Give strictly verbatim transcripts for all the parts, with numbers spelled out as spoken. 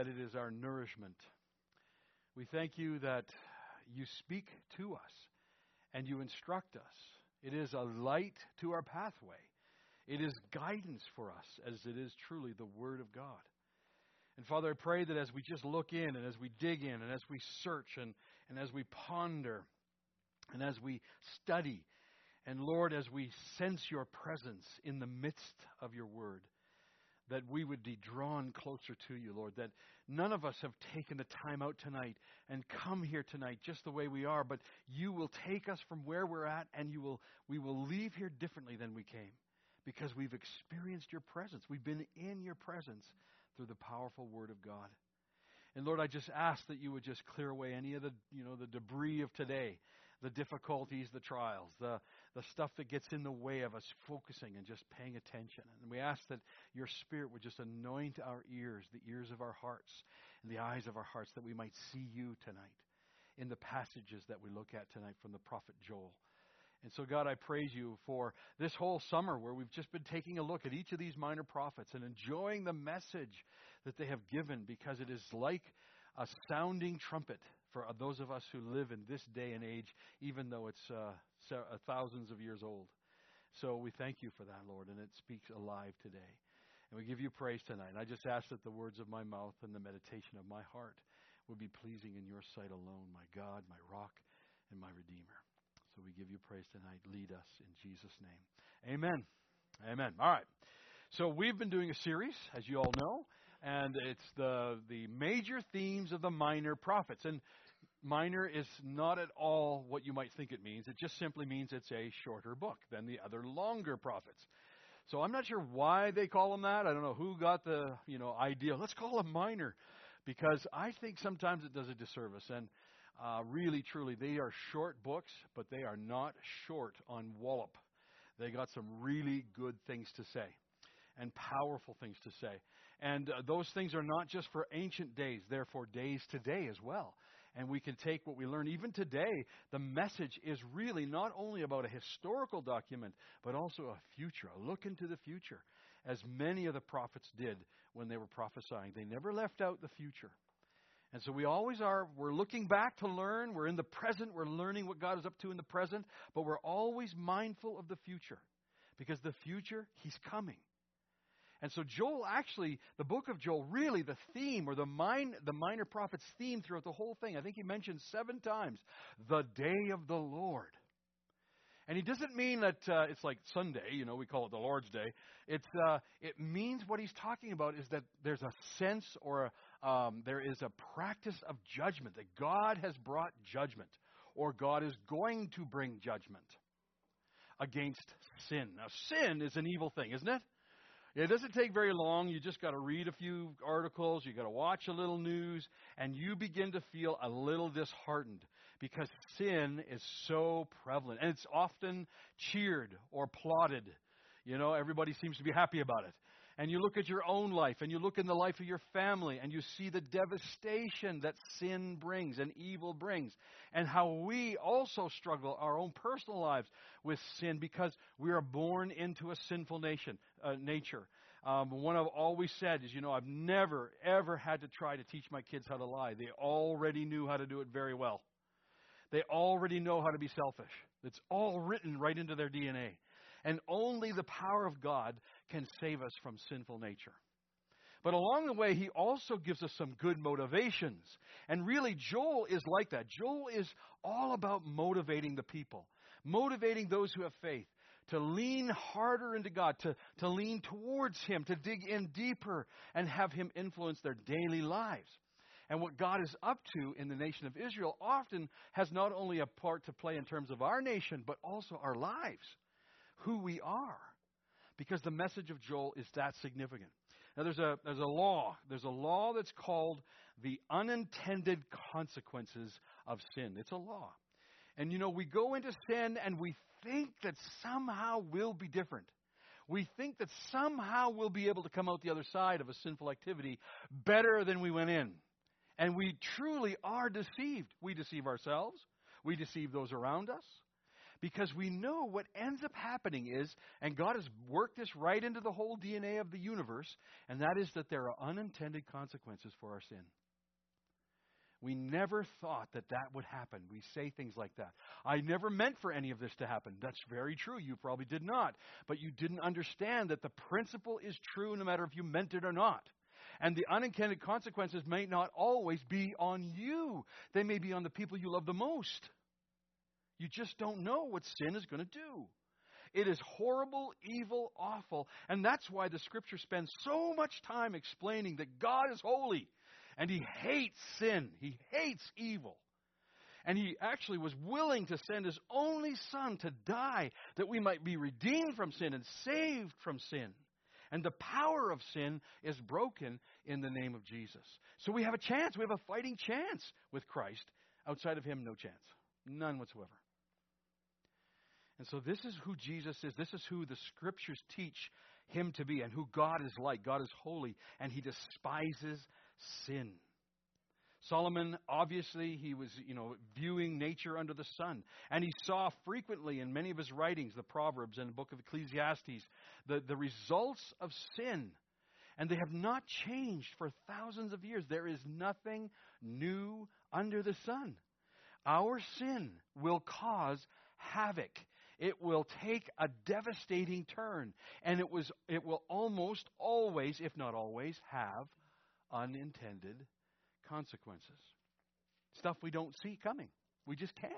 that it is our nourishment. We thank you that you speak to us and you instruct us. It is a light to our pathway. It is guidance for us as it is truly the Word of God. And Father, I pray that as we just look in and as we dig in and as we search and, and as we ponder and as we study, and Lord, as we sense your presence in the midst of your Word, that we would be drawn closer to you, Lord, that none of us have taken the time out tonight and come here tonight just the way we are, but you will take us from where we're at and you will we will leave here differently than we came because we've experienced your presence. We've been in your presence through the powerful Word of God. And Lord, I just ask that you would just clear away any of the, you know, the debris of today, the difficulties, the trials, the, the stuff that gets in the way of us focusing and just paying attention. And we ask that your Spirit would just anoint our ears, the ears of our hearts, and the eyes of our hearts, that we might see you tonight in the passages that we look at tonight from the prophet Joel. And so, God, I praise you for this whole summer where we've just been taking a look at each of these minor prophets and enjoying the message that they have given, because it is like a sounding trumpet for those of us who live in this day and age, even though it's uh, thousands of years old. So we thank you for that, Lord, and it speaks alive today. And we give you praise tonight. And I just ask that the words of my mouth and the meditation of my heart would be pleasing in your sight alone, my God, my rock, and my Redeemer. So we give you praise tonight. Lead us in Jesus' name. Amen. Amen. All right. So we've been doing a series, as you all know, and it's the the major themes of the minor prophets. And minor is not at all what you might think it means. It just simply means it's a shorter book than the other longer prophets. So I'm not sure why they call them that. I don't know who got the, you know, idea. Let's call them minor, because I think sometimes it does a disservice. And uh, really, truly, they are short books, but they are not short on wallop. They got some really good things to say and powerful things to say. And uh, those things are not just for ancient days. They're for days today as well. And we can take what we learn. Even today, the message is really not only about a historical document, but also a future, a look into the future, as many of the prophets did when they were prophesying. They never left out the future. And so we always are, we're looking back to learn. We're in the present. We're learning what God is up to in the present. But we're always mindful of the future, because the future, He's coming. And so Joel, actually, the book of Joel, really the theme, or the, min- the minor prophet's theme throughout the whole thing, I think he mentioned seven times, the day of the Lord. And he doesn't mean that uh, it's like Sunday, you know, we call it the Lord's Day. It's uh, it means what he's talking about is that there's a sense, or a, um, there is a practice of judgment, that God has brought judgment, or God is going to bring judgment against sin. Now, sin is an evil thing, isn't it? It doesn't take very long. You just got to read a few articles. You got to watch a little news, and you begin to feel a little disheartened, because sin is so prevalent, and it's often cheered or applauded. You know, everybody seems to be happy about it. And you look at your own life, and you look in the life of your family, and you see the devastation that sin brings and evil brings, and how we also struggle our own personal lives with sin, because we are born into a sinful nation, uh, nature. Um, one I've always said is, you know, I've never, ever had to try to teach my kids how to lie. They already knew how to do it very well. They already know how to be selfish. It's all written right into their D N A. And only the power of God can save us from sinful nature. But along the way, he also gives us some good motivations. And really, Joel is like that. Joel is all about motivating the people, motivating those who have faith to lean harder into God, to, to lean towards Him, to dig in deeper and have Him influence their daily lives. And what God is up to in the nation of Israel often has not only a part to play in terms of our nation, but also our lives, who we are, because the message of Joel is that significant. Now, there's a there's a law. There's a law that's called the unintended consequences of sin. It's a law. And, you know, we go into sin and we think that somehow we'll be different. We think that somehow we'll be able to come out the other side of a sinful activity better than we went in. And we truly are deceived. We deceive ourselves. We deceive those around us. Because we know what ends up happening is, and God has worked this right into the whole D N A of the universe, and that is that there are unintended consequences for our sin. We never thought that that would happen. We say things like that. I never meant for any of this to happen. That's very true. You probably did not. But you didn't understand that the principle is true no matter if you meant it or not. And the unintended consequences may not always be on you. They may be on the people you love the most. You just don't know what sin is going to do. It is horrible, evil, awful. And that's why the Scripture spends so much time explaining that God is holy. And He hates sin. He hates evil. And He actually was willing to send His only Son to die that we might be redeemed from sin and saved from sin. And the power of sin is broken in the name of Jesus. So we have a chance. We have a fighting chance with Christ. Outside of Him, no chance. None whatsoever. And so this is who Jesus is. This is who the Scriptures teach Him to be and who God is like. God is holy and He despises sin. Solomon, obviously, he was, you know, viewing nature under the sun. And he saw frequently in many of his writings, the Proverbs and the book of Ecclesiastes, the, the results of sin. And they have not changed for thousands of years. There is nothing new under the sun. Our sin will cause havoc. It will take a devastating turn. And it was it will almost always, if not always, have unintended consequences. Stuff we don't see coming. We just can't.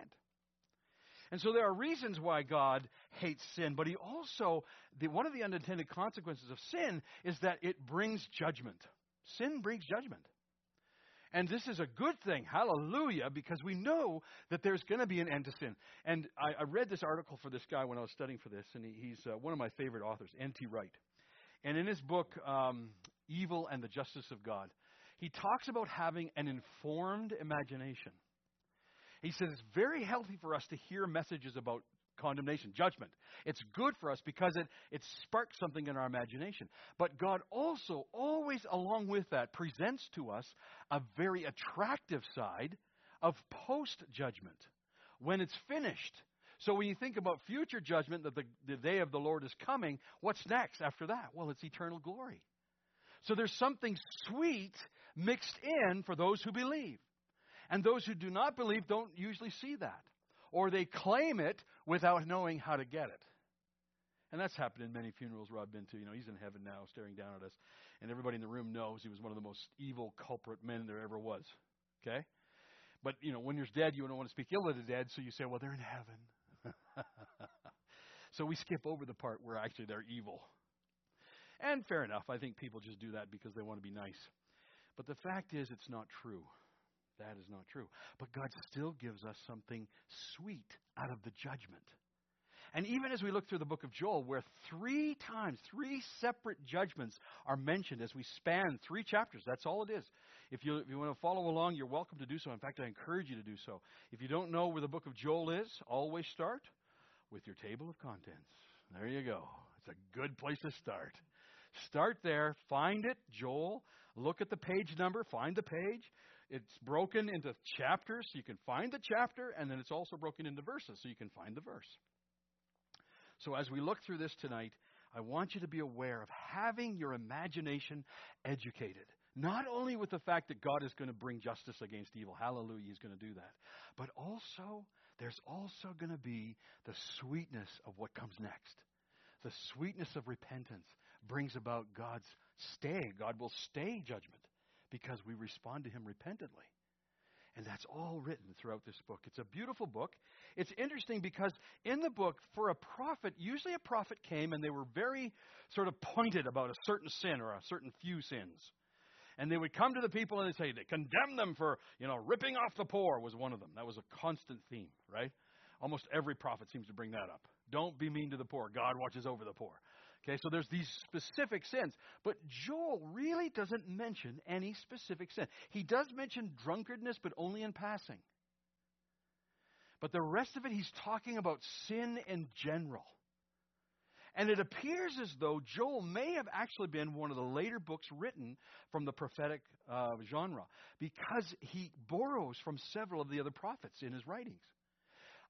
And so there are reasons why God hates sin, but He also, the, one of the unintended consequences of sin is that it brings judgment. Sin brings judgment. And this is a good thing, hallelujah, because we know that there's going to be an end to sin. And I, I read this article for this guy when I was studying for this, and he, he's uh, one of my favorite authors, N T Wright. And in his book, um, Evil and the Justice of God, he talks about having an informed imagination. He says it's very healthy for us to hear messages about condemnation, judgment. It's good for us because it, it sparks something in our imagination. But God also, always along with that, presents to us a very attractive side of post-judgment, when it's finished. So when you think about future judgment, that the, the day of the Lord is coming, what's next after that? Well, it's eternal glory. So there's something sweet mixed in for those who believe. And those who do not believe don't usually see that. Or they claim it without knowing how to get it. And that's happened in many funerals where I've been to. You know, he's in heaven now staring down at us. And everybody in the room knows he was one of the most evil culprit men there ever was. Okay? But, you know, when you're dead, you don't want to speak ill of the dead, so you say, well, they're in heaven. So we skip over the part where actually they're evil. And fair enough. I think people just do that because they want to be nice. But the fact is, it's not true. That is not true. But God still gives us something sweet out of the judgment. And even as we look through the book of Joel, where three times, three separate judgments are mentioned as we span three chapters. That's all it is. If you, if you want to follow along, you're welcome to do so. In fact, I encourage you to do so. If you don't know where the book of Joel is, always start with your table of contents. There you go. It's a good place to start. Start there. Find it, Joel. Look at the page number. Find the page. It's broken into chapters, so you can find the chapter, and then it's also broken into verses, so you can find the verse. So as we look through this tonight, I want you to be aware of having your imagination educated. Not only with the fact that God is going to bring justice against evil. Hallelujah, He's going to do that. But also, there's also going to be the sweetness of what comes next. The sweetness of repentance brings about God's stay. God will stay judgment because we respond to Him repentantly. And that's all written throughout this book. It's a beautiful book. It's interesting because in the book, for a prophet, usually a prophet came and they were very sort of pointed about a certain sin or a certain few sins. And they would come to the people and they'd say, they condemn them for, you know, ripping off the poor was one of them. That was a constant theme, right? Almost every prophet seems to bring that up. Don't be mean to the poor. God watches over the poor. Okay, so there's these specific sins. But Joel really doesn't mention any specific sin. He does mention drunkardness, but only in passing. But the rest of it, he's talking about sin in general. And it appears as though Joel may have actually been one of the later books written from the prophetic uh, genre, because he borrows from several of the other prophets in his writings.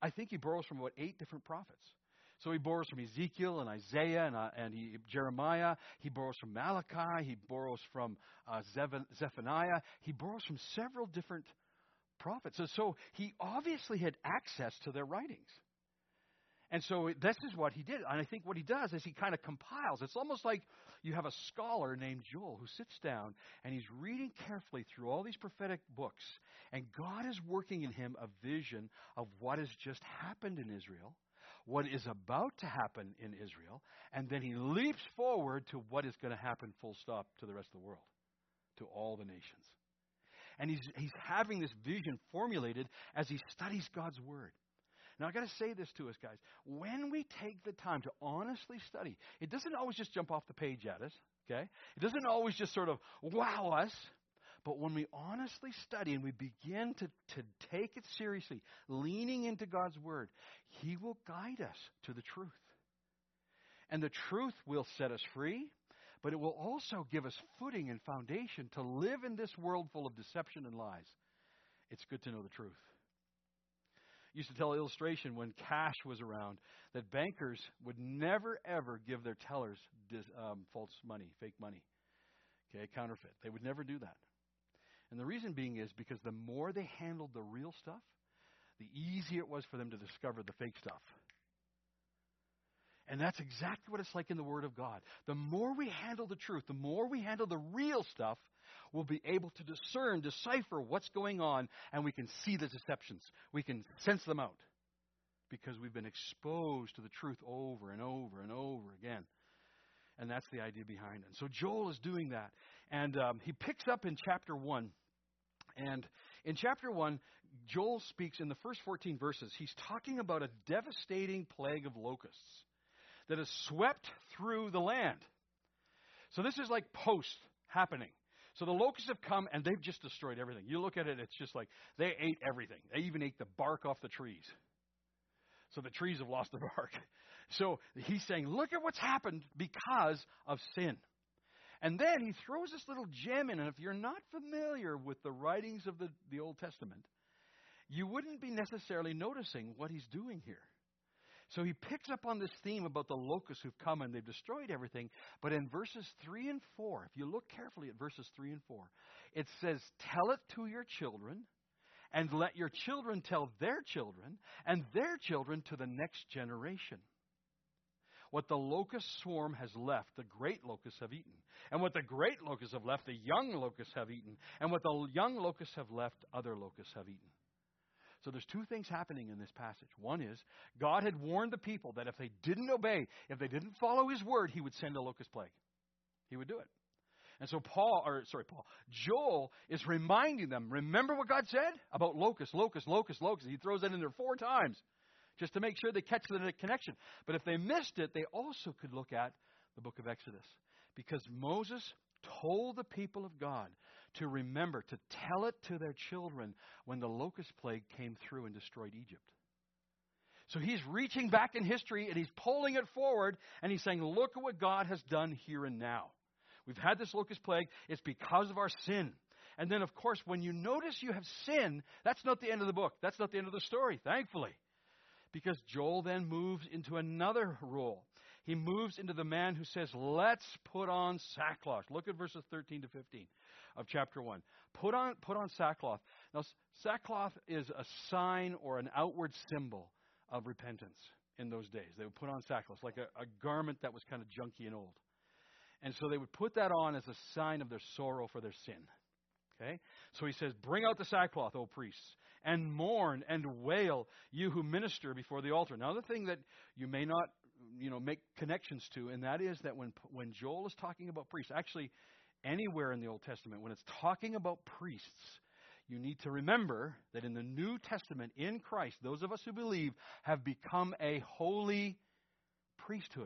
I think he borrows from about eight different prophets. So he borrows from Ezekiel and Isaiah and, uh, and he, Jeremiah. He borrows from Malachi. He borrows from uh, Zephaniah. He borrows from several different prophets. So, so he obviously had access to their writings. And so this is what he did. And I think what he does is he kind of compiles. It's almost like you have a scholar named Joel who sits down and he's reading carefully through all these prophetic books. And God is working in him a vision of what has just happened in Israel, what is about to happen in Israel, and then he leaps forward to what is going to happen full stop to the rest of the world, to all the nations. And he's, he's having this vision formulated as he studies God's Word. Now, I got to say this to us, guys. When we take the time to honestly study, it doesn't always just jump off the page at us, okay? It doesn't always just sort of wow us. But when we honestly study and we begin to, to take it seriously, leaning into God's Word, He will guide us to the truth. And the truth will set us free, but it will also give us footing and foundation to live in this world full of deception and lies. It's good to know the truth. Used to tell an illustration when cash was around that bankers would never, ever give their tellers dis, um, false money, fake money, okay, counterfeit. They would never do that. And the reason being is because the more they handled the real stuff, the easier it was for them to discover the fake stuff. And that's exactly what it's like in the Word of God. The more we handle the truth, the more we handle the real stuff, we'll be able to discern, decipher what's going on, and we can see the deceptions. We can sense them out because we've been exposed to the truth over and over and over again. And that's the idea behind it. So Joel is doing that. And um, he picks up in chapter one. And in chapter one, Joel speaks in the first fourteen verses. He's talking about a devastating plague of locusts that has swept through the land. So this is like post happening. So the locusts have come and they've just destroyed everything. You look at it, it's just like they ate everything. They even ate the bark off the trees. So the trees have lost their bark. So he's saying, look at what's happened because of sin. And then he throws this little gem in. And if you're not familiar with the writings of the, the Old Testament, you wouldn't be necessarily noticing what he's doing here. So he picks up on this theme about the locusts who've come and they've destroyed everything. But in verses three and four, if you look carefully at verses three and four, it says, tell it to your children, and let your children tell their children, and their children to the next generation. What the locust swarm has left, the great locusts have eaten. And what the great locusts have left, the young locusts have eaten. And what the young locusts have left, other locusts have eaten. So there's two things happening in this passage. One is, God had warned the people that if they didn't obey, if they didn't follow His word, He would send a locust plague. He would do it. And so Paul, or sorry, Paul, Joel is reminding them, remember what God said about locusts, locusts, locusts, locusts. He throws that in there four times just to make sure they catch the connection. But if they missed it, they also could look at the book of Exodus. Because Moses told the people of God to remember, to tell it to their children when the locust plague came through and destroyed Egypt. So he's reaching back in history and he's pulling it forward and he's saying, look at what God has done here and now. We've had this locust plague. It's because of our sin. And then, of course, when you notice you have sin, that's not the end of the book. That's not the end of the story, thankfully. Because Joel then moves into another role. He moves into the man who says, let's put on sackcloth. Look at verses thirteen to fifteen of chapter one. Put on, put on sackcloth. Now, sackcloth is a sign or an outward symbol of repentance in those days. They would put on sackcloth, like a, a garment that was kind of junky and old. And so they would put that on as a sign of their sorrow for their sin. Okay? So he says, bring out the sackcloth, O priests, and mourn and wail, you who minister before the altar. Now, the thing that you may not, you know, make connections to, and that is that when when Joel is talking about priests, actually anywhere in the Old Testament, when it's talking about priests, you need to remember that in the New Testament, in Christ, those of us who believe have become a holy priesthood.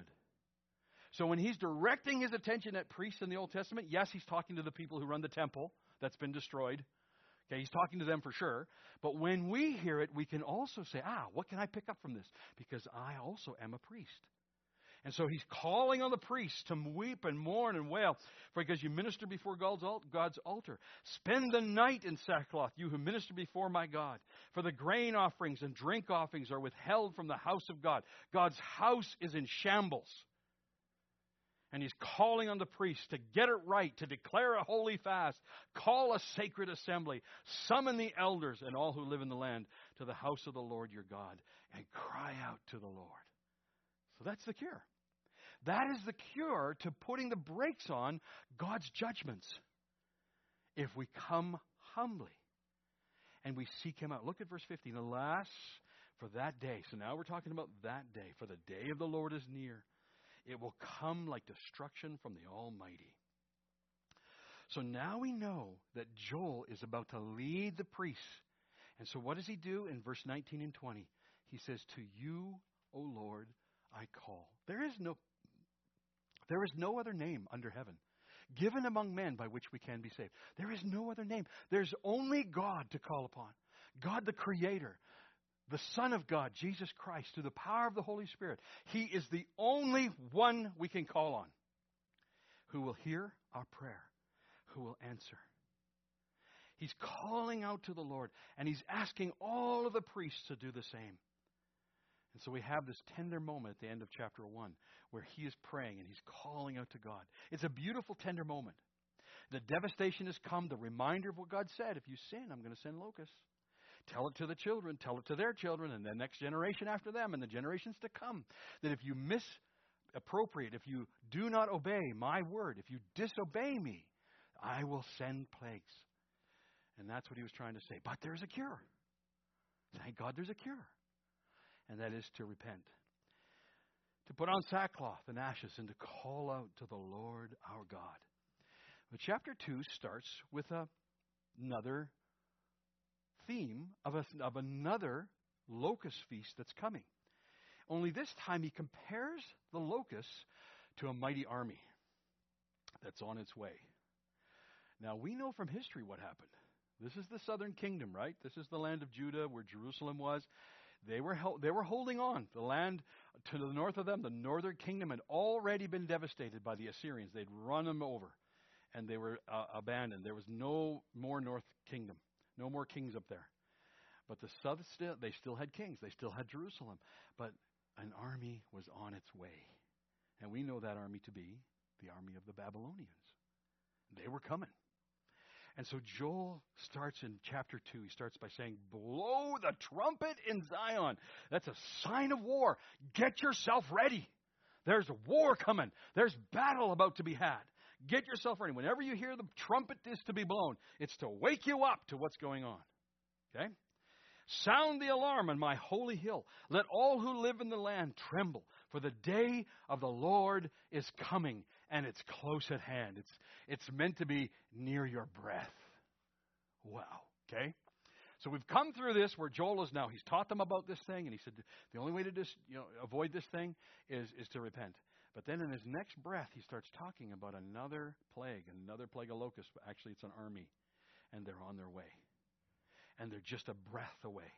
So when he's directing his attention at priests in the Old Testament, yes, he's talking to the people who run the temple that's been destroyed. Okay, he's talking to them for sure. But when we hear it, we can also say, ah, what can I pick up from this? Because I also am a priest. And so he's calling on the priests to weep and mourn and wail, for because you minister before God's God's altar. Spend the night in sackcloth, you who minister before my God. For the grain offerings and drink offerings are withheld from the house of God. God's house is in shambles. And he's calling on the priests to get it right, to declare a holy fast, call a sacred assembly, summon the elders and all who live in the land to the house of the Lord your God, and cry out to the Lord. So that's the cure. That is the cure to putting the brakes on God's judgments. If we come humbly and we seek him out. Look at verse fifteen. Alas, for that day. So now we're talking about that day. For the day of the Lord is near. It will come like destruction from the Almighty. So now we know that Joel is about to lead the priests. And so what does he do in verse nineteen and twenty? He says, to you, O Lord, I call. There is no There is no other name under heaven given among men by which we can be saved. There is no other name. There's only God to call upon. God the Creator, the Son of God, Jesus Christ, through the power of the Holy Spirit. He is the only one we can call on who will hear our prayer, who will answer. He's calling out to the Lord, and he's asking all of the priests to do the same. And so we have this tender moment at the end of chapter one where he is praying and he's calling out to God. It's a beautiful, tender moment. The devastation has come, the reminder of what God said. If you sin, I'm going to send locusts. Tell it to the children, tell it to their children, and the next generation after them, and the generations to come. That if you misappropriate, if you do not obey my word, if you disobey me, I will send plagues. And that's what he was trying to say. But there's a cure. Thank God there's a cure. And that is to repent. To put on sackcloth and ashes and to call out to the Lord our God. But chapter two starts with a, another theme of, a, of another locust feast that's coming. Only this time he compares the locusts to a mighty army that's on its way. Now we know from history what happened. This is the southern kingdom, right? This is the land of Judah where Jerusalem was. They were hel- they were holding on. The land to the north of them, the northern kingdom, had already been devastated by the Assyrians. They'd run them over, and they were uh, abandoned. There was no more north kingdom, no more kings up there. But the south still, they still had kings. They still had Jerusalem. But an army was on its way, and we know that army to be the army of the Babylonians. They were coming. And so Joel starts in chapter two. He starts by saying, blow the trumpet in Zion. That's a sign of war. Get yourself ready. There's a war coming. There's battle about to be had. Get yourself ready. Whenever you hear the trumpet is to be blown, it's to wake you up to what's going on. Okay? Sound the alarm on my holy hill. Let all who live in the land tremble, for the day of the Lord is coming, and it's close at hand. It's it's meant to be near your breath. Wow. Okay? So we've come through this where Joel is now. He's taught them about this thing, and he said the only way to dis, you know, avoid this thing is, is to repent. But then in his next breath, he starts talking about another plague, another plague of locusts. Actually, it's an army, and they're on their way. And they're just a breath away.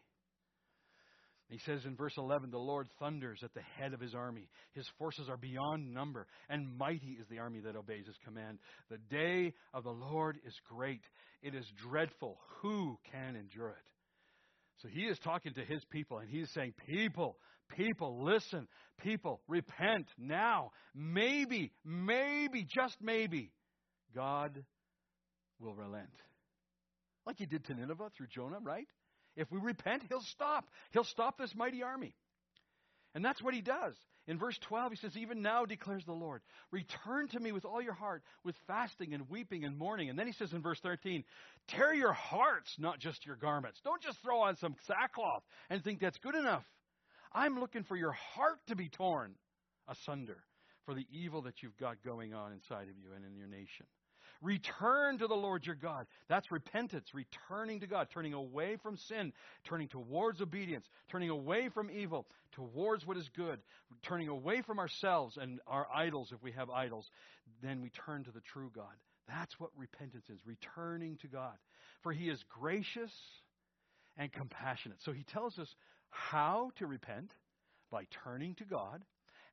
He says in verse eleven, the Lord thunders at the head of his army. His forces are beyond number, and mighty is the army that obeys his command. The day of the Lord is great. It is dreadful. Who can endure it? So he is talking to his people, and he's saying, people, people, listen. People, repent now. Maybe, maybe, just maybe, God will relent. Like he did to Nineveh through Jonah, right? If we repent, he'll stop. He'll stop this mighty army. And that's what he does. In verse twelve, he says, even now declares the Lord, return to me with all your heart, with fasting and weeping and mourning. And then he says in verse thirteen, tear your hearts, not just your garments. Don't just throw on some sackcloth and think that's good enough. I'm looking for your heart to be torn asunder for the evil that you've got going on inside of you and in your nation. Return to the Lord your God. That's repentance, returning to God, turning away from sin, turning towards obedience, turning away from evil, towards what is good, turning away from ourselves and our idols if we have idols. Then we turn to the true God. That's what repentance is, returning to God. For he is gracious and compassionate. So he tells us how to repent by turning to God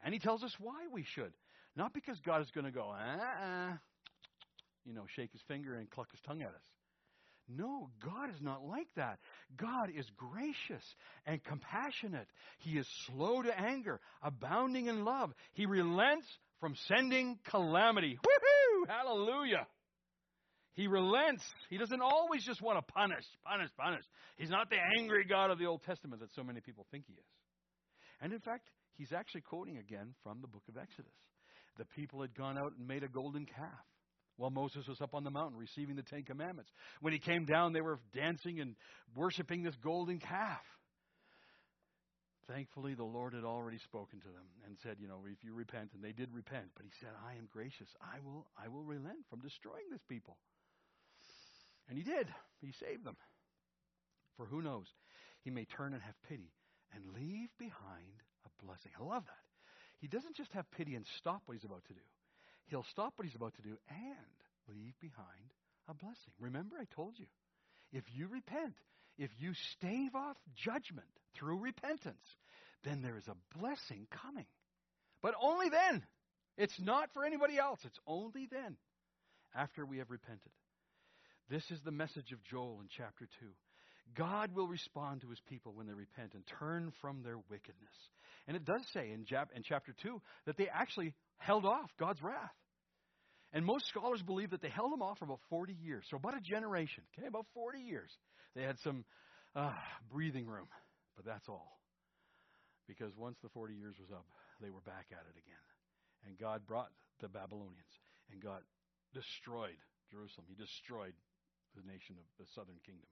And he tells us why we should. Not because God is going to go, uh-uh, you know, shake his finger and cluck his tongue at us. No, God is not like that. God is gracious and compassionate. He is slow to anger, abounding in love. He relents from sending calamity. Woohoo! Hallelujah! He relents. He doesn't always just want to punish, punish, punish. He's not the angry God of the Old Testament that so many people think he is. And in fact, he's actually quoting again from the book of Exodus. The people had gone out and made a golden calf while Moses was up on the mountain receiving the Ten Commandments. When he came down, they were dancing and worshiping this golden calf. Thankfully, the Lord had already spoken to them and said, you know, if you repent, and they did repent, but he said, I am gracious. I will, I will relent from destroying this people. And he did. He saved them. For who knows, he may turn and have pity and leave behind a blessing. I love that. He doesn't just have pity and stop what he's about to do. He'll stop what he's about to do and leave behind a blessing. Remember, I told you, if you repent, if you stave off judgment through repentance, then there is a blessing coming. But only then. It's not for anybody else. It's only then, after we have repented. This is the message of Joel in chapter two. God will respond to his people when they repent and turn from their wickedness. And it does say in, Jap- in chapter two that they actually held off God's wrath. And most scholars believe that they held him off for about forty years. So about a generation, okay, about forty years. They had some uh, breathing room, but that's all. Because once the forty years was up, they were back at it again. And God brought the Babylonians, and God destroyed Jerusalem. He destroyed the nation of the southern kingdom.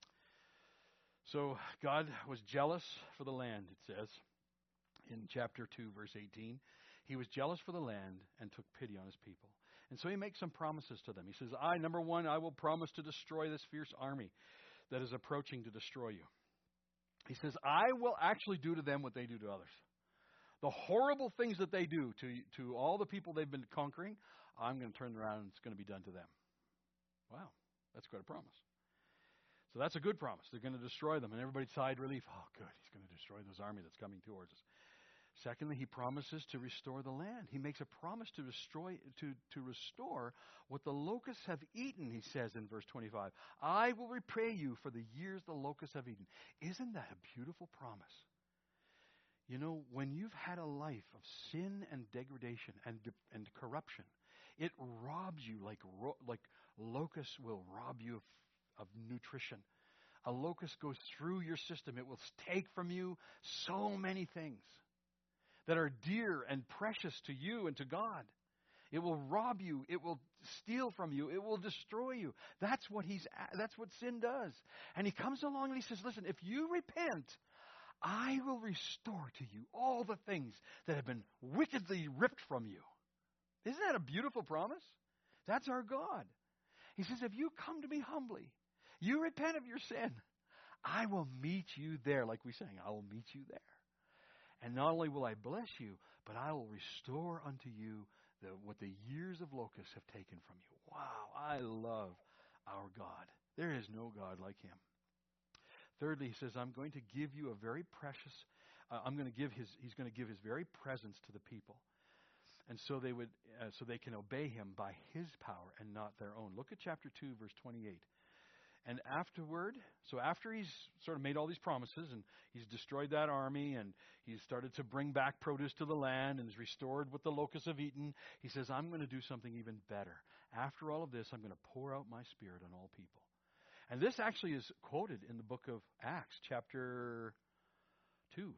So God was jealous for the land, it says, in chapter two, verse eighteen. He was jealous for the land and took pity on his people. And so he makes some promises to them. He says, I, number one, I will promise to destroy this fierce army that is approaching to destroy you. He says, I will actually do to them what they do to others. The horrible things that they do to, to all the people they've been conquering, I'm going to turn around and it's going to be done to them. Wow, that's quite a promise. So that's a good promise. They're going to destroy them. And everybody sighed relief. Oh, good. He's going to destroy this army that's coming towards us. Secondly, he promises to restore the land. He makes a promise to destroy, to, to restore what the locusts have eaten, he says in verse twenty-five. I will repay you for the years the locusts have eaten. Isn't that a beautiful promise? You know, when you've had a life of sin and degradation and, and corruption, it robs you like, ro- like locusts will rob you of of nutrition. A locust goes through your system. It will take from you so many things that are dear and precious to you and to God. It will rob you. It will steal from you. It will destroy you. That's what he's. That's what sin does. And he comes along and he says, listen, if you repent, I will restore to you all the things that have been wickedly ripped from you. Isn't that a beautiful promise? That's our God. He says, if you come to me humbly, you repent of your sin, I will meet you there. Like we sang, I will meet you there. And not only will I bless you, but I will restore unto you the, what the years of locusts have taken from you. Wow, I love our God. There is no God like him. Thirdly, he says, I'm going to give you a very precious, uh, I'm going to give his, he's going to give his very presence to the people. And so they would, uh, so they can obey him by his power and not their own. Look at chapter two, verse twenty-eight. And afterward, so after he's sort of made all these promises and he's destroyed that army and he's started to bring back produce to the land and has restored what the locusts have eaten, he says, I'm going to do something even better. After all of this, I'm going to pour out my spirit on all people. And this actually is quoted in the book of Acts, chapter two.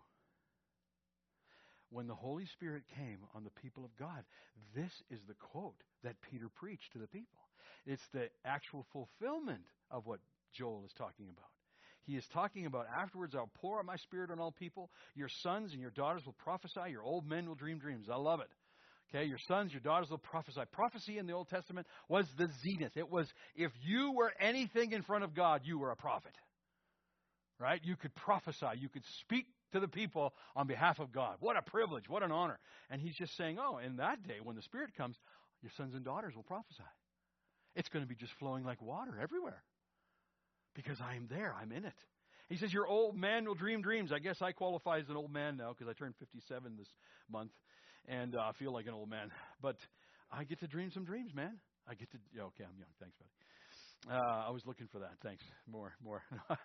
When the Holy Spirit came on the people of God, this is the quote that Peter preached to the people. It's the actual fulfillment of what Joel is talking about. He is talking about, afterwards I'll pour out my spirit on all people. Your sons and your daughters will prophesy. Your old men will dream dreams. I love it. Okay, your sons, your daughters will prophesy. Prophecy in the Old Testament was the zenith. It was, if you were anything in front of God, you were a prophet. Right? You could prophesy. You could speak to the people on behalf of God. What a privilege. What an honor. And he's just saying, oh, in that day when the Spirit comes, your sons and daughters will prophesy. It's going to be just flowing like water everywhere. Because I am there. I'm in it. He says, your old man will dream dreams. I guess I qualify as an old man now because I turned fifty-seven this month, and uh, I feel like an old man. But I get to dream some dreams, man. I get to, yeah, okay, I'm young. Thanks, buddy. Uh, I was looking for that. Thanks. More, more.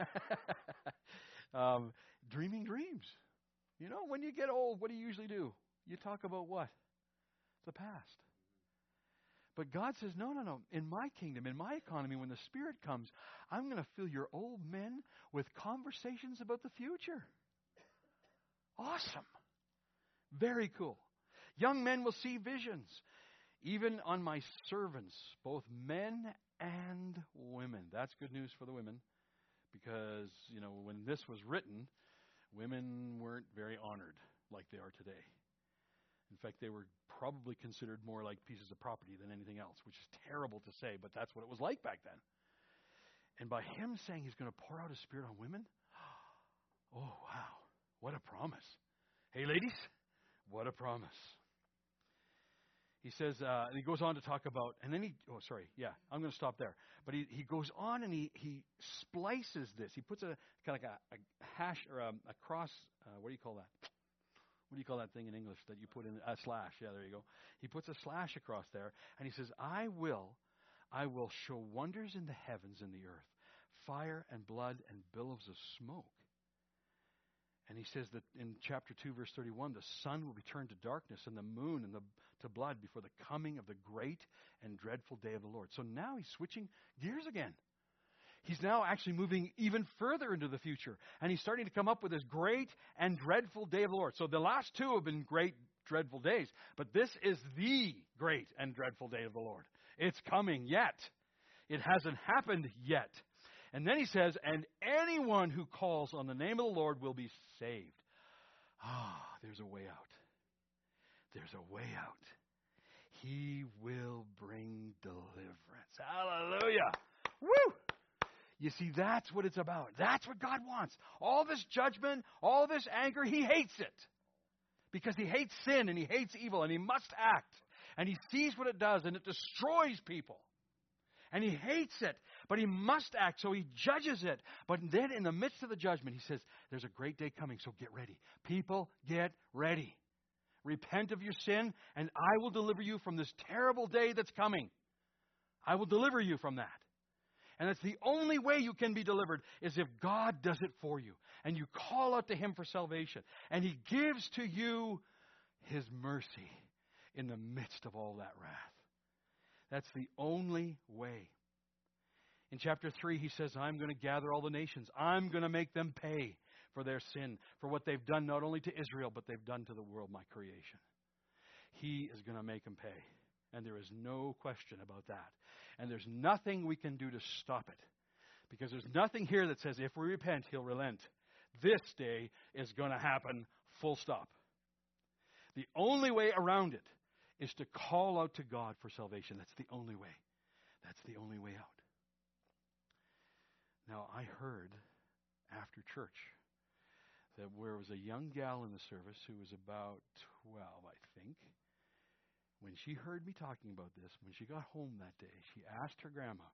um, dreaming dreams. You know, when you get old, what do you usually do? You talk about what? The past. But God says, no, no, no. In my kingdom, in my economy, when the Spirit comes, I'm going to fill your old men with conversations about the future. Awesome. Very cool. Young men will see visions. Even on my servants, both men and women. That's good news for the women. Because, you know, when this was written, women weren't very honored like they are today. In fact, they were probably considered more like pieces of property than anything else, which is terrible to say, but that's what it was like back then. And by him saying he's going to pour out his Spirit on women, oh, wow, what a promise. Hey, ladies, what a promise. He says, uh, and he goes on to talk about, and then he, oh, sorry, yeah, I'm going to stop there. But he, he goes on and he, he splices this. He puts a kind of like a, a hash or a, a cross, uh, what do you call that? What do you call that thing in English that you put in a slash? Yeah, there you go. He puts a slash across there, and he says, I will, I will show wonders in the heavens and the earth, fire and blood and billows of smoke. And he says that in chapter two, verse thirty-one, the sun will be turned to darkness and the moon and the, to blood before the coming of the great and dreadful day of the Lord. So now he's switching gears again. He's now actually moving even further into the future. And he's starting to come up with this great and dreadful day of the Lord. So the last two have been great, dreadful days. But this is the great and dreadful day of the Lord. It's coming yet. It hasn't happened yet. And then he says, and anyone who calls on the name of the Lord will be saved. Ah, there's a way out. There's a way out. He will bring deliverance. Hallelujah. Woo! You see, that's what it's about. That's what God wants. All this judgment, all this anger, he hates it. Because he hates sin and he hates evil and he must act. And he sees what it does and it destroys people. And he hates it, but he must act, so he judges it. But then in the midst of the judgment, he says, there's a great day coming, so get ready. People, get ready. Repent of your sin, and I will deliver you from this terrible day that's coming. I will deliver you from that. And it's the only way you can be delivered is if God does it for you. And you call out to him for salvation. And he gives to you his mercy in the midst of all that wrath. That's the only way. In chapter three, he says, I'm going to gather all the nations. I'm going to make them pay for their sin, for what they've done not only to Israel, but they've done to the world, my creation. He is going to make them pay. And there is no question about that. And there's nothing we can do to stop it. Because there's nothing here that says if we repent, he'll relent. This day is going to happen, full stop. The only way around it is to call out to God for salvation. That's the only way. That's the only way out. Now, I heard after church that there was a young gal in the service who was about twelve, I think. When she heard me talking about this, when she got home that day, she asked her grandma,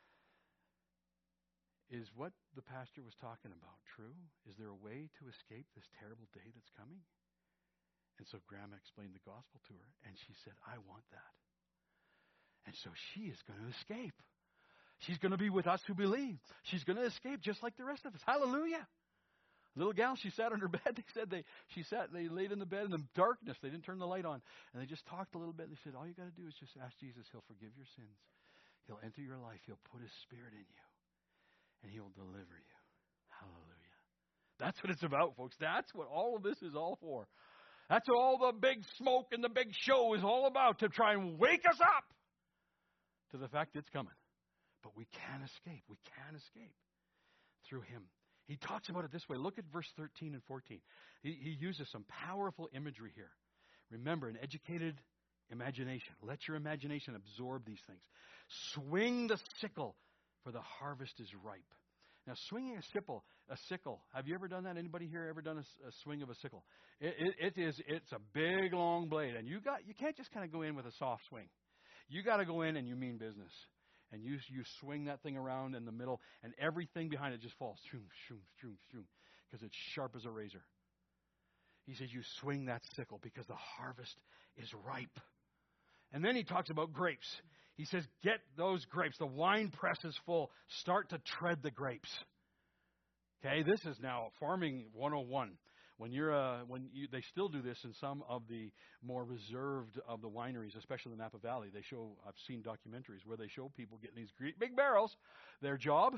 is what the pastor was talking about true? Is there a way to escape this terrible day that's coming? And so grandma explained the gospel to her, and she said, I want that. And so she is going to escape. She's going to be with us who believe. She's going to escape just like the rest of us. Hallelujah. Little gal, she sat on her bed. They said they she sat, they laid in the bed in the darkness. They didn't turn the light on. And they just talked a little bit. They said, all you got to do is just ask Jesus. He'll forgive your sins. He'll enter your life. He'll put his Spirit in you. And he'll deliver you. Hallelujah. That's what it's about, folks. That's what all of this is all for. That's what all the big smoke and the big show is all about, to try and wake us up to the fact it's coming. But we can escape. We can escape through him. He talks about it this way. Look at verse thirteen and fourteen. He, he uses some powerful imagery here. Remember, an educated imagination. Let your imagination absorb these things. Swing the sickle, for the harvest is ripe. Now, swinging a sickle, a sickle. Have you ever done that? Anybody here ever done a, a swing of a sickle? It, it, it is. It's a big, long blade, and you got. You can't just kind of go in with a soft swing. You got to go in and you mean business. And you you swing that thing around in the middle, and everything behind it just falls. Shoom, shoom, shoom, shoom, because it's sharp as a razor. He says you swing that sickle because the harvest is ripe. And then he talks about grapes. He says, get those grapes. The wine press is full. Start to tread the grapes. Okay, this is now farming one oh one. When you're, uh, when you, they still do this in some of the more reserved of the wineries, especially in the Napa Valley. They show, I've seen documentaries where they show people getting these great big barrels. Their job,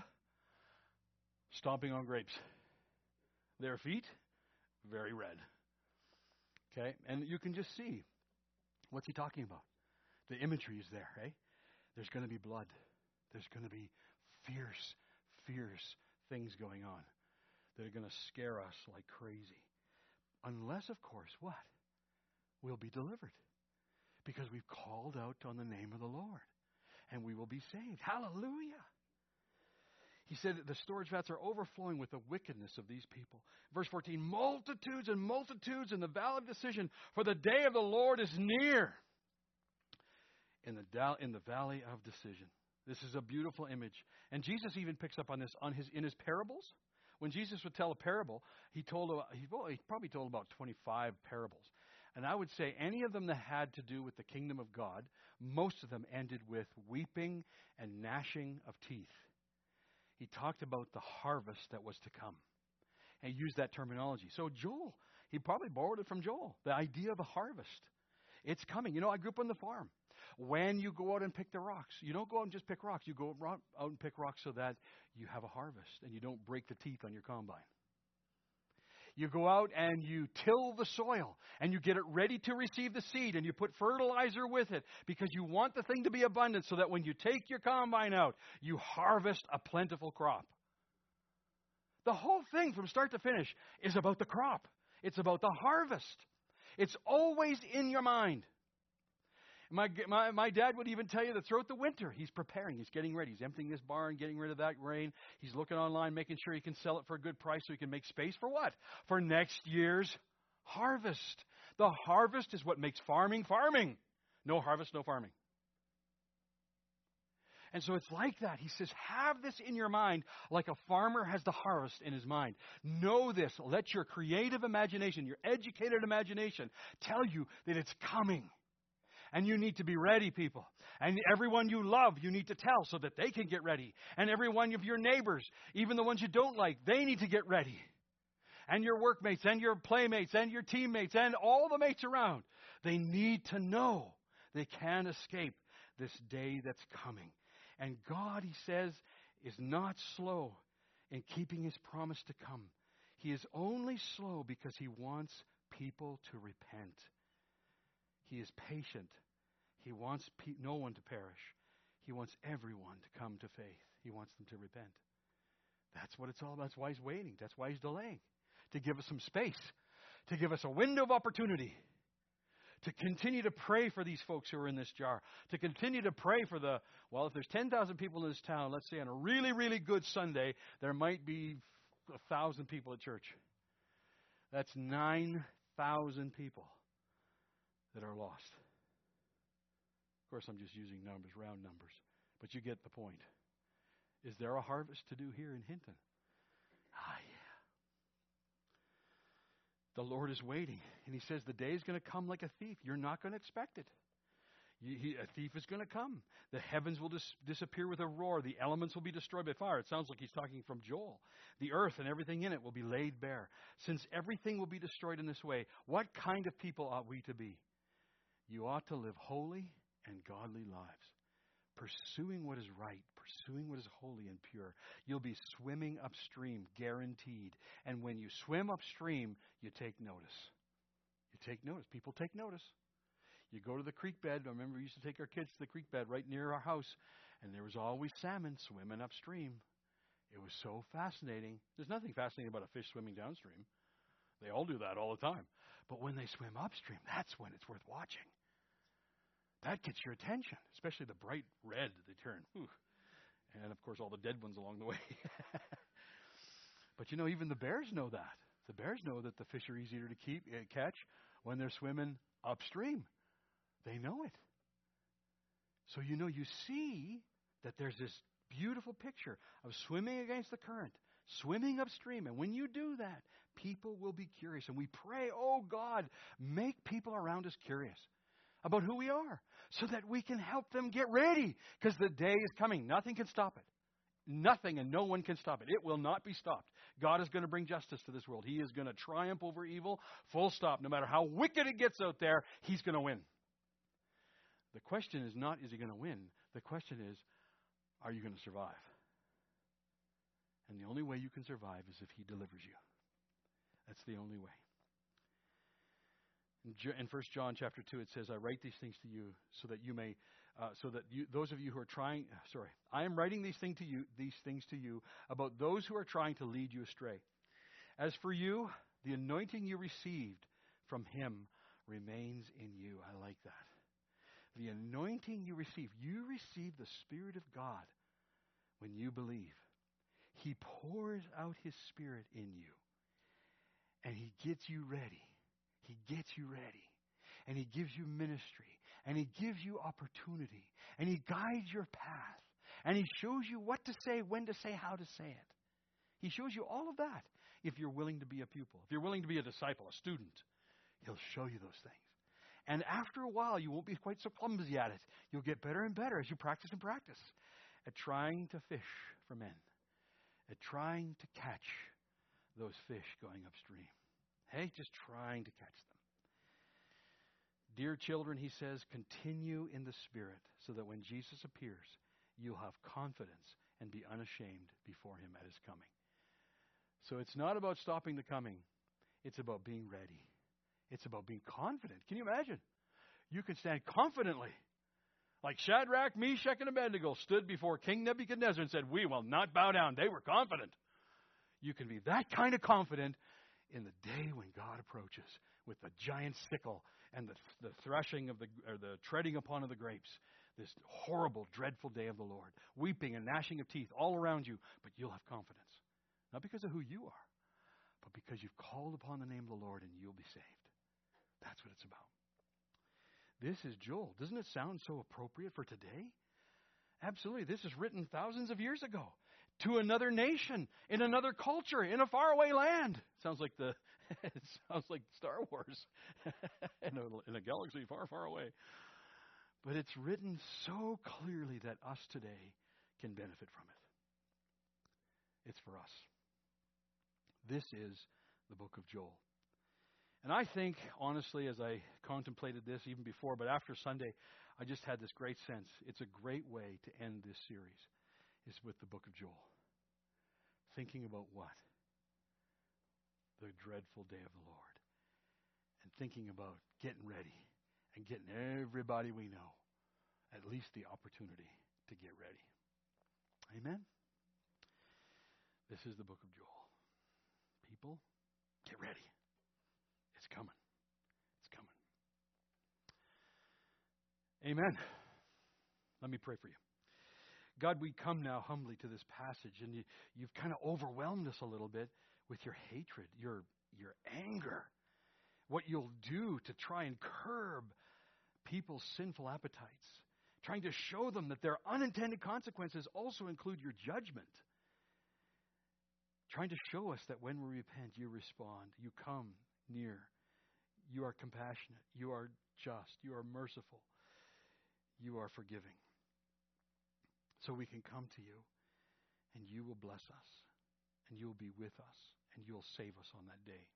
stomping on grapes. Their feet, very red. Okay, and you can just see, what's he talking about? The imagery is there, right? There's going to be blood. There's going to be fierce, fierce things going on that are going to scare us like crazy. Unless, of course, what? We'll be delivered. Because we've called out on the name of the Lord. And we will be saved. Hallelujah. He said that the storage vats are overflowing with the wickedness of these people. Verse fourteen, multitudes and multitudes in the valley of decision, for the day of the Lord is near. In the, da- in the valley of decision. This is a beautiful image. And Jesus even picks up on this on his in his parables. When Jesus would tell a parable, he told he, well, he probably told about twenty-five parables. And I would say any of them that had to do with the kingdom of God, most of them ended with weeping and gnashing of teeth. He talked about the harvest that was to come. And he used that terminology. So Joel, he probably borrowed it from Joel, the idea of a harvest. It's coming. You know, I grew up on the farm. When you go out and pick the rocks, you don't go out and just pick rocks. You go out and pick rocks so that you have a harvest and you don't break the teeth on your combine. You go out and you till the soil and you get it ready to receive the seed and you put fertilizer with it because you want the thing to be abundant so that when you take your combine out, you harvest a plentiful crop. The whole thing from start to finish is about the crop. It's about the harvest. It's always in your mind. My, my my dad would even tell you that throughout the winter, he's preparing. He's getting ready. He's emptying his barn, getting rid of that grain. He's looking online, making sure he can sell it for a good price so he can make space for what? For next year's harvest. The harvest is what makes farming farming. No harvest, no farming. And so it's like that. He says, have this in your mind like a farmer has the harvest in his mind. Know this. Let your creative imagination, your educated imagination, tell you that it's coming. And you need to be ready, people. And everyone you love, you need to tell so that they can get ready. And every one of your neighbors, even the ones you don't like, they need to get ready. And your workmates and your playmates and your teammates and all the mates around, they need to know they can't escape this day that's coming. And God, he says, is not slow in keeping his promise to come. He is only slow because he wants people to repent. He is patient. He wants pe- no one to perish. He wants everyone to come to faith. He wants them to repent. That's what it's all about. That's why he's waiting. That's why he's delaying. To give us some space. To give us a window of opportunity. To continue to pray for these folks who are in this jar. To continue to pray for the, well, if there's ten thousand people in this town, let's say on a really, really good Sunday, there might be one thousand people at church. That's nine thousand people that are lost. Of course, I'm just using numbers, round numbers. But you get the point. Is there a harvest to do here in Hinton? Ah, yeah. The Lord is waiting. And he says the day is going to come like a thief. You're not going to expect it. You, he, a thief is going to come. The heavens will dis- disappear with a roar. The elements will be destroyed by fire. It sounds like he's talking from Joel. The earth and everything in it will be laid bare. Since everything will be destroyed in this way, what kind of people ought we to be? You ought to live holy and godly lives, pursuing what is right, pursuing what is holy and pure. You'll be swimming upstream, guaranteed. And when you swim upstream, you take notice. You take notice. People take notice. You go to the creek bed. I remember we used to take our kids to the creek bed right near our house, and there was always salmon swimming upstream. It was so fascinating. There's nothing fascinating about a fish swimming downstream. They all do that all the time. But when they swim upstream, that's when it's worth watching. That gets your attention, especially the bright red that they turn. Whew. And, of course, all the dead ones along the way. But, you know, even the bears know that. The bears know that the fish are easier to keep uh, catch when they're swimming upstream. They know it. So, you know, you see that there's this beautiful picture of swimming against the current, swimming upstream. And when you do that, people will be curious. And we pray, oh God, make people around us curious about who we are so that we can help them get ready, because the day is coming. Nothing can stop it. Nothing and no one can stop it. It will not be stopped. God is going to bring justice to this world. He is going to triumph over evil, full stop. No matter how wicked it gets out there, He's going to win. The question is not, is He going to win? The question is, are you going to survive? And the only way you can survive is if He delivers you. That's the only way. In First John chapter two, it says, I write these things to you so that you may, uh, so that you, those of you who are trying, sorry, I am writing these things to you, these things to you about those who are trying to lead you astray. As for you, the anointing you received from Him remains in you. I like that. The anointing you received, you receive the Spirit of God when you believe. He pours out His Spirit in you, and He gets you ready. He gets you ready, and He gives you ministry, and He gives you opportunity, and He guides your path, and He shows you what to say, when to say, how to say it. He shows you all of that if you're willing to be a pupil. If you're willing to be a disciple, a student, He'll show you those things. And after a while, you won't be quite so clumsy at it. You'll get better and better as you practice and practice at trying to fish for men, at trying to catch those fish going upstream. Hey, just trying to catch them. Dear children, He says, continue in the Spirit so that when Jesus appears, you'll have confidence and be unashamed before Him at His coming. So it's not about stopping the coming. It's about being ready. It's about being confident. Can you imagine? You can stand confidently. Like Shadrach, Meshach, and Abednego stood before King Nebuchadnezzar and said, we will not bow down. They were confident. You can be that kind of confident in the day when God approaches with the giant sickle and the, the threshing of the, or the treading upon of the grapes, this horrible, dreadful day of the Lord, weeping and gnashing of teeth all around you, but you'll have confidence. Not because of who you are, but because you've called upon the name of the Lord and you'll be saved. That's what it's about. This is Joel. Doesn't it sound so appropriate for today? Absolutely. This is written thousands of years ago to another nation, in another culture, in a faraway land. Sounds like the it sounds like Star Wars in, a, in a galaxy far, far away. But it's written so clearly that us today can benefit from it. It's for us. This is the book of Joel. And I think, honestly, as I contemplated this even before, but after Sunday, I just had this great sense. It's a great way to end this series, is with the book of Joel. Thinking about what? The dreadful day of the Lord. And thinking about getting ready and getting everybody we know at least the opportunity to get ready. Amen? This is the book of Joel. People, get ready. It's coming. It's coming. Amen. Let me pray for you. God, we come now humbly to this passage, and you, you've kind of overwhelmed us a little bit with your hatred, your, your anger, what you'll do to try and curb people's sinful appetites, trying to show them that their unintended consequences also include your judgment, trying to show us that when we repent, you respond, you come near, you are compassionate, you are just, you are merciful, you are forgiving. So we can come to you, and you will bless us, and you will be with us, and you'll save us on that day.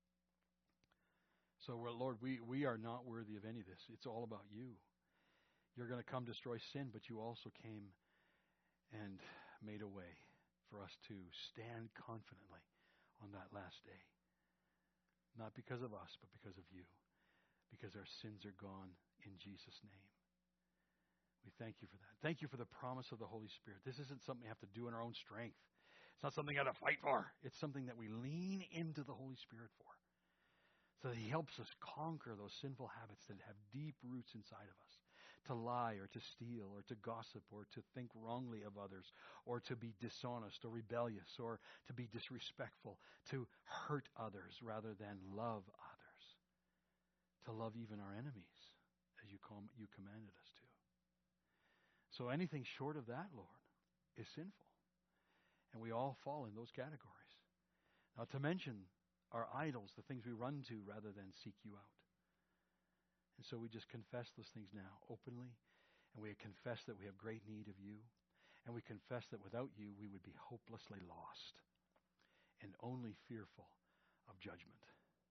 So, well, Lord, we, we are not worthy of any of this. It's all about you. You're going to come destroy sin, but you also came and made a way for us to stand confidently on that last day. Not because of us, but because of you. Because our sins are gone in Jesus' name. We thank you for that. Thank you for the promise of the Holy Spirit. This isn't something we have to do in our own strength. It's not something we got to fight for. It's something that we lean into the Holy Spirit for. So that He helps us conquer those sinful habits that have deep roots inside of us. To lie or to steal or to gossip or to think wrongly of others or to be dishonest or rebellious or to be disrespectful, to hurt others rather than love others. To love even our enemies as you, com- you commanded us to. So anything short of that, Lord, is sinful. And we all fall in those categories. Not to mention our idols, the things we run to rather than seek you out. And so we just confess those things now openly. And we confess that we have great need of you. And we confess that without you, we would be hopelessly lost and only fearful of judgment.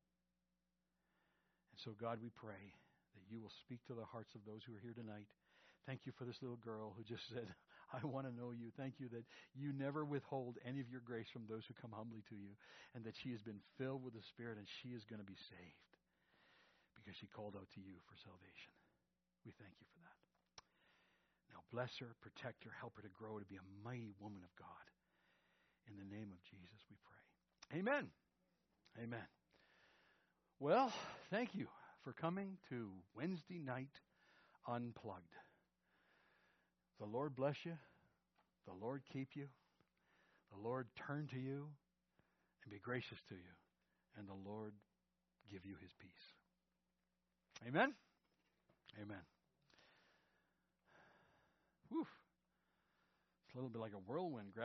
And so, God, we pray that you will speak to the hearts of those who are here tonight. Thank you for this little girl who just said, I want to know you. Thank you that you never withhold any of your grace from those who come humbly to you, and that she has been filled with the Spirit, and she is going to be saved because she called out to you for salvation. We thank you for that. Now bless her, protect her, help her to grow to be a mighty woman of God. In the name of Jesus we pray. Amen. Amen. Well, thank you for coming to Wednesday Night Unplugged. The Lord bless you. The Lord keep you. The Lord turn to you and be gracious to you. And the Lord give you his peace. Amen? Amen. Whew. It's a little bit like a whirlwind.